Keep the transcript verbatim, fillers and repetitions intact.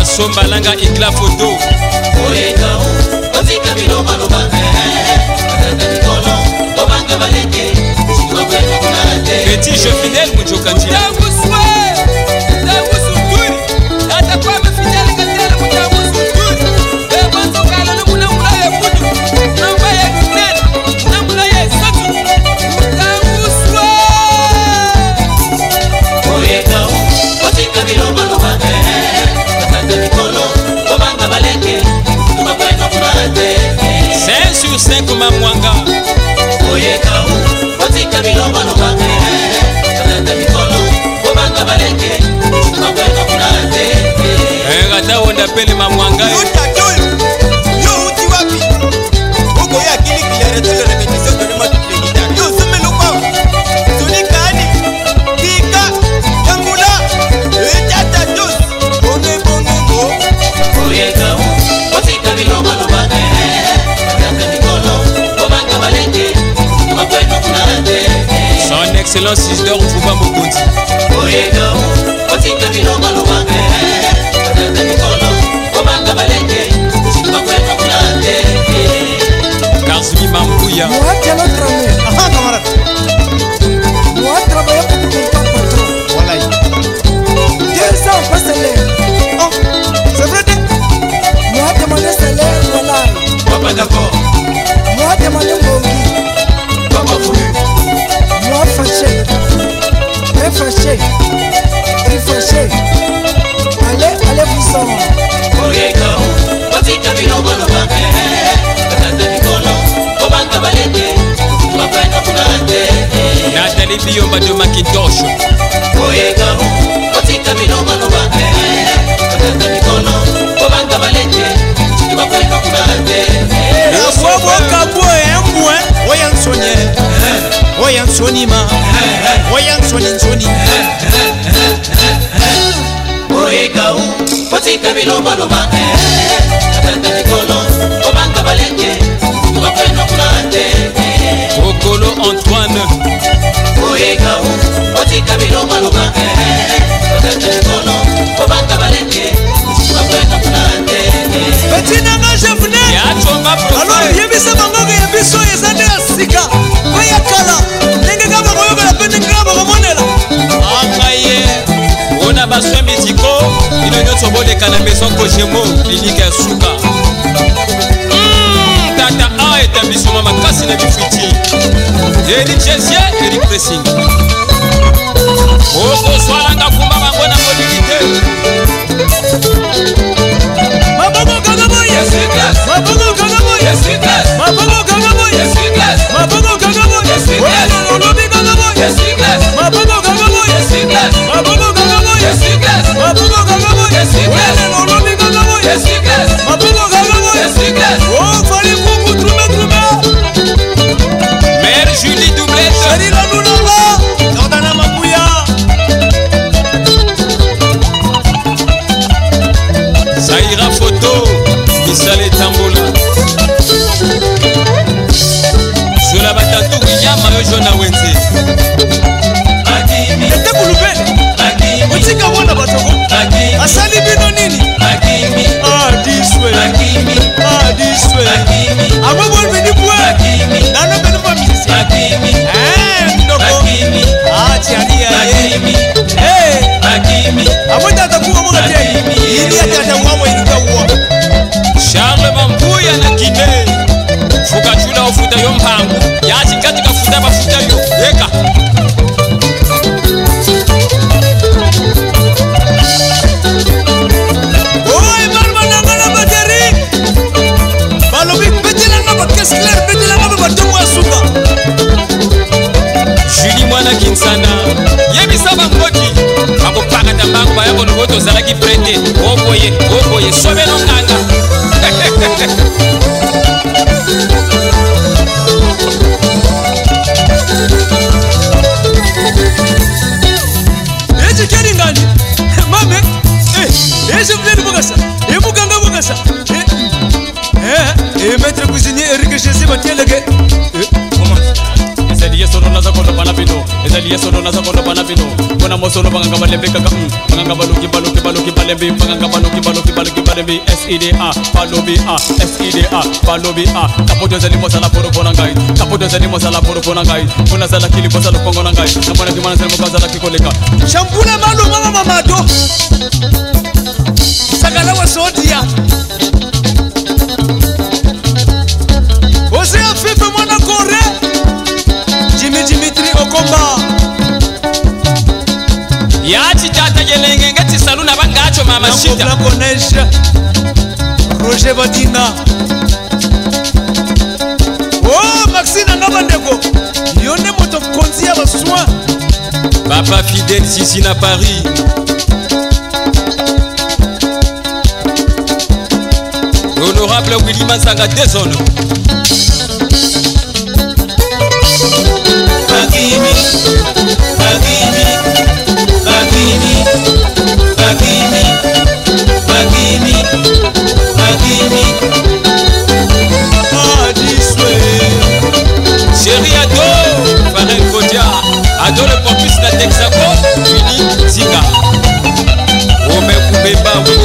Sombalanga Igla photo. Petit jeu fidèle Mujokandi. cinq sur cinq Mamwanga. Ngata onda pele Mamwanga. Son excellence Isidore Mfumba Mokonzi. Karzumi Mambouya. Moi qui ai notre ami. Ah camarade. Moi travailler pour mon patron. Voilà. Deux ans pas salaire. Oh, c'est vrai. Moi demander salaire voilà. Papa d'accord. Moi demander Mongi. Papa voulu. Moi fâché. Très fâché. Très fâché. Allez, allez vous en. Nathalie Biomba de Macintosh. Okolo Antoine. Petit nanga japonais. Alors yebisa bango yebiso ezande asika. Koya kala. Nenge kama koyoka la pende ngaba komonela. Angaye. Ona baswe mitiko. Ino nyoto bole kana maison Kojemo clinique ya Suka. Mm, tata a établissement makasi na bifuti. Eri Jesia, Eri Pressing. Oko swalanga kumba bango na mobilité. Mabogo kagaboye. Yes, class. Mabogo kagaboye. Yes, class. Mabogo kagaboye. Yes, class. Mabogo kagaboye. Yes, class. Olobi kagaboye. Yes, class. Mabogo kagaboye. Yes, class. Mabogo kagaboye. Yes, class. Mabogo kagaboye. Yes, class. Olobi kagaboye. Yes, class. Mabogo kagaboye. Yes, class. Oh, fallait beaucoup trouver trouver. Mère Julie Doublette. Chéri la Lunanga. Jordana Mabouya. Zaira photo. Misale Tambola. Zola Batatu William Mayo Jona Wenze. Akimi. Ete kulube. Akimi. Utika wana batoko. Akimi. Asali bino nini? Akimi. Ah, this way. Akimi. Ah, this way. Akimi. Abo bol bini bwe. Akimi. Nano bini bwe misi. Akimi. Eh, ndoko. Akimi. Ah, tiani ya ye. Akimi. Eh. Akimi. Abo tata kuwa mga tiani. Akimi. Ili ya tata wamo iluka uwa. Charles Mambuya na Guinée. Fuka chula ofuta yo mpangu. Yachi katika futa bafuta yo. Eka. Oi, barba nanga na bateri. Balobi betela na bakes clair betela na batomo asuka. Julie Mwana Kinsana. Yebisa bangoki. Bako paka tambangu ba yako noboto zalaki prete. Oboye, oboye sobe no nganga. Ese keri ngani? Mame. Eh, ese vleni bogasa. E buganga bogasa. Eh. Eh, e maître cuisinier Eric Jésus Matielege. Comment? Eza liye sono naza kono bana bino. Eza liye solo na sakono bana bino bona mosolo banga balembe kaka banga baluki baluki baluki balembe banga baluki baluki baluki balembe S I D A balobi A S I D A balobi A kapoto zali mosala poro pona ngai kapoto zali mosala poro pona ngai bona sala kili mosala kongo na ngai namana kimana zali mosala kikoleka shampula malu mama mamado sagala wa sodia Ose afife mwana kore Jimmy Dimitri Okomba Yachi tata gelenge ngati saluna bangacho mama shita Blanco Neige Roger Badina Oh Maxine Ngabandeko Yone moto konzi ya baswa Papa fidèle ici na Paris Honorable Willy Mansanga Dezone Bagimi, Bagimi, Bagimi, Bagimi, Bagimi, Bagimi. Ah diswe Chéri Ado Farel Kodia Ado le campus na Texaco Willy Zinga Ome Kubeba